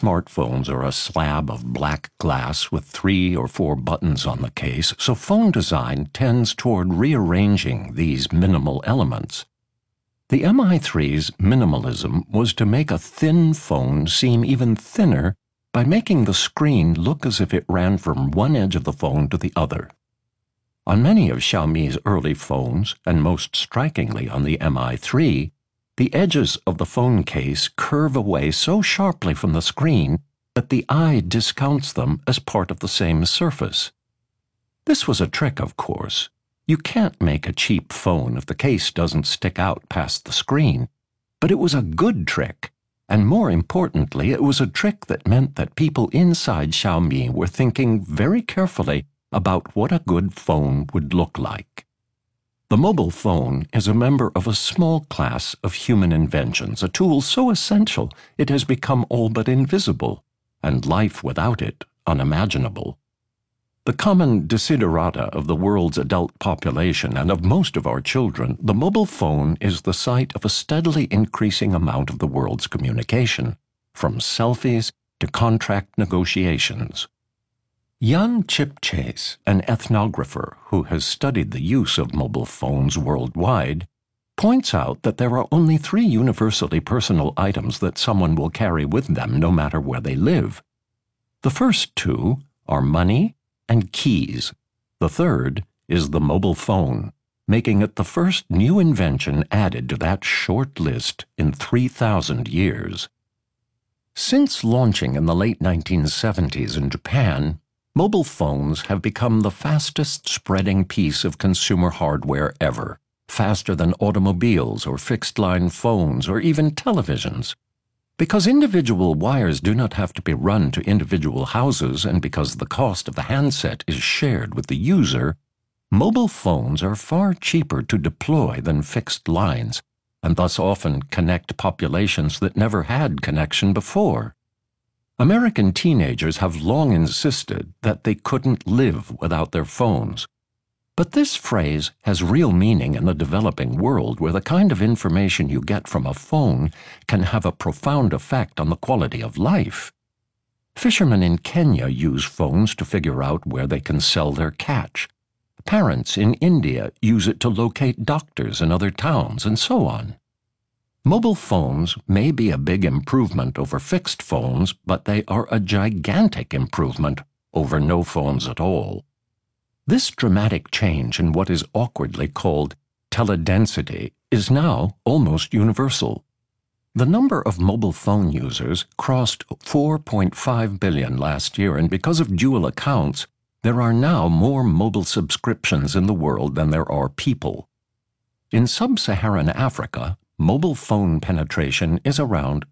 Smartphones are a slab of black glass with 3 or 4 buttons on the case, so phone design tends toward rearranging these minimal elements. The MI3's minimalism was to make a thin phone seem even thinner by making the screen look as if it ran from one edge of the phone to the other. On many of Xiaomi's early phones, and most strikingly on the MI3, the edges of the phone case curve away so sharply from the screen that the eye discounts them as part of the same surface. This was a trick, of course. You can't make a cheap phone if the case doesn't stick out past the screen. But it was a good trick, and more importantly, it was a trick that meant that people inside Xiaomi were thinking very carefully about what a good phone would look like. The mobile phone is a member of a small class of human inventions, a tool so essential it has become all but invisible, and life without it unimaginable. The common desiderata of the world's adult population and of most of our children, the mobile phone is the site of a steadily increasing amount of the world's communication, from selfies to contract negotiations. Jan Chipchase, an ethnographer who has studied the use of mobile phones worldwide, points out that there are only 3 universally personal items that someone will carry with them no matter where they live. The first 2 are money and keys. The third is the mobile phone, making it the first new invention added to that short list in 3,000 years. Since launching in the late 1970s in Japan, mobile phones have become the fastest-spreading piece of consumer hardware ever, faster than automobiles or fixed-line phones or even televisions. Because individual wires do not have to be run to individual houses and because the cost of the handset is shared with the user, mobile phones are far cheaper to deploy than fixed lines, and thus often connect populations that never had connection before. American teenagers have long insisted that they couldn't live without their phones. But this phrase has real meaning in the developing world where the kind of information you get from a phone can have a profound effect on the quality of life. Fishermen in Kenya use phones to figure out where they can sell their catch. Parents in India use it to locate doctors in other towns, and so on. Mobile phones may be a big improvement over fixed phones, but they are a gigantic improvement over no phones at all. This dramatic change in what is awkwardly called teledensity is now almost universal. The number of mobile phone users crossed 4.5 billion last year, and because of dual accounts, there are now more mobile subscriptions in the world than there are people. In sub-Saharan Africa, mobile phone penetration is around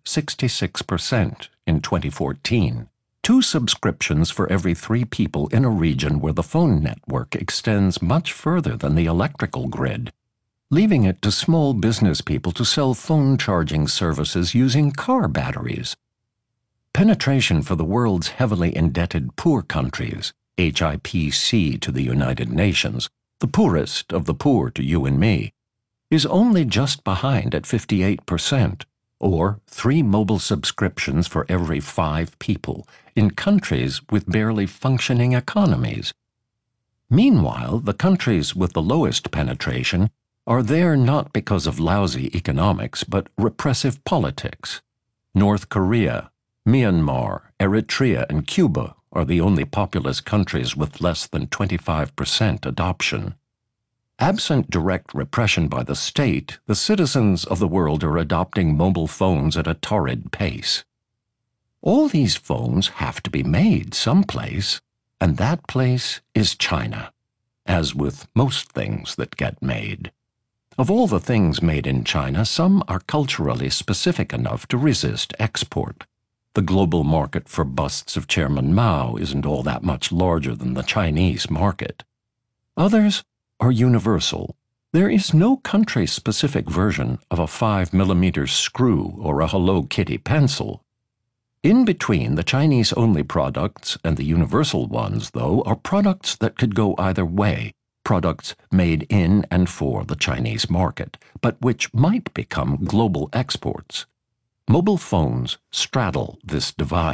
66% in 2014. 2 subscriptions for every 3 people in a region where the phone network extends much further than the electrical grid, leaving it to small business people to sell phone charging services using car batteries. Penetration for the world's heavily indebted poor countries, HIPC to the United Nations, the poorest of the poor to you and me, is only just behind at 58%, or 3 mobile subscriptions for every 5 people, in countries with barely functioning economies. Meanwhile, the countries with the lowest penetration are there not because of lousy economics, but repressive politics. North Korea, Myanmar, Eritrea, and Cuba are the only populous countries with less than 25% adoption. Absent direct repression by the state, the citizens of the world are adopting mobile phones at a torrid pace. All these phones have to be made someplace, and that place is China, as with most things that get made. Of all the things made in China, some are culturally specific enough to resist export. The global market for busts of Chairman Mao isn't all that much larger than the Chinese market. Others are universal. There is no country-specific version of a 5mm screw or a Hello Kitty pencil. In between the Chinese-only products and the universal ones, though, are products that could go either way, products made in and for the Chinese market, but which might become global exports. Mobile phones straddle this divide.